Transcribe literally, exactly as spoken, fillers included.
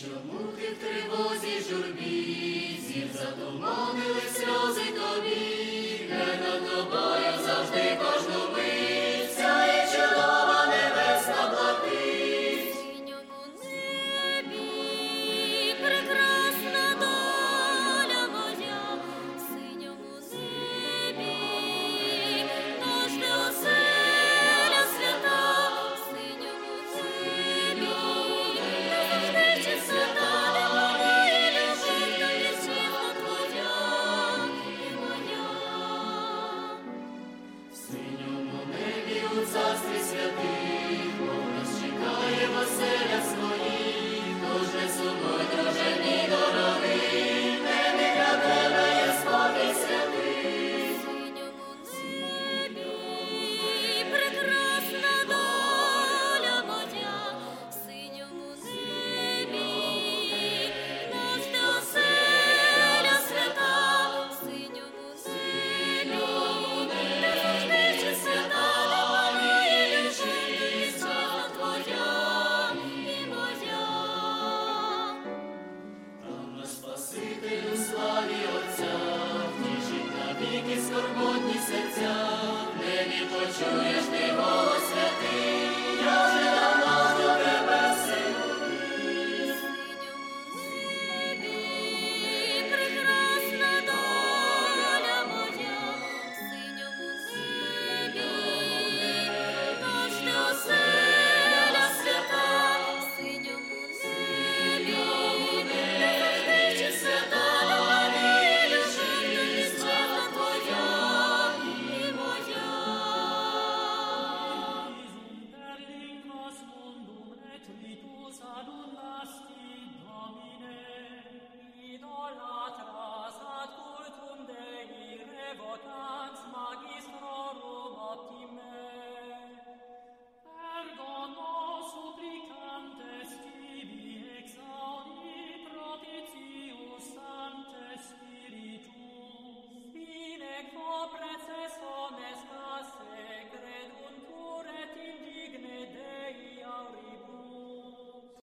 Чому ти в тривозі журбі, зір затуманили сльози тобі, де над тобою завжди кожну мить сяє чудова небесна блакить. В синьому небі прекрасна доля моя, в синьому небі наш де оселя свята, в синьому небі завжди чистота, де панує любов та вічна твоя і моя. В синьому небі у царстві святих Бог нас чекає в оселях своїх, тож не сумуй, друже мій дорогий, в небі для тебе є спокій святий. В синьому небі прекрасна доля моя, в синьому небі наш де оселя свята, в синьому небі де завжди чистота, де панує любов та вічна твоя і моя. Там наш Спаситель у славі Отця, втішить навіки скорботні серця, в небі почуєш ти голос святий, я вже